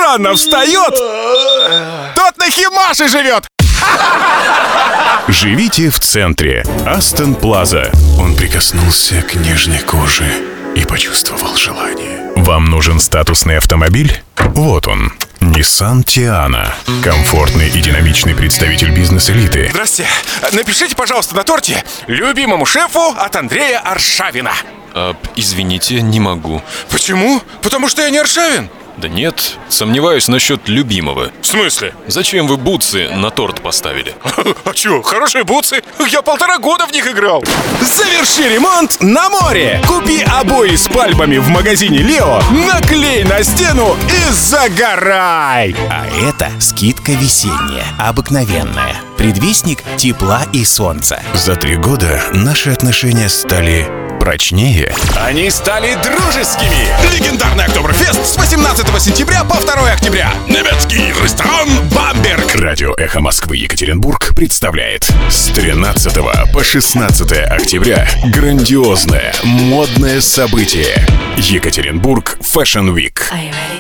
рано встает, тот на Химаше живет. Живите в центре. Астон Плаза. Он прикоснулся к нежной коже и почувствовал желание. Вам нужен статусный автомобиль? Вот он. Nissan Tiana. Комфортный и динамичный представитель бизнес-элиты. Здрасте. Напишите, пожалуйста, на торте любимому шефу от Андрея Аршавина. Извините, не могу. Почему? Потому что я не Аршавин. Да нет, сомневаюсь насчет любимого. В смысле? Зачем вы бутсы на торт поставили? А чё, хорошие бутсы? Я 1,5 года в них играл. Заверши ремонт на море. Купи обои с пальмами в магазине Лео, наклей на стену и загорай. А это скидка весенняя, обыкновенная. Предвестник тепла и солнца. За 3 года наши отношения стали прочнее. Они стали дружескими. Легендарный Октоберфест с 18 сентября по 2 октября. Немецкий ресторан «Бамберг». Радио «Эхо Москвы» Екатеринбург представляет с 13 по 16 октября грандиозное модное событие Екатеринбург Fashion Week.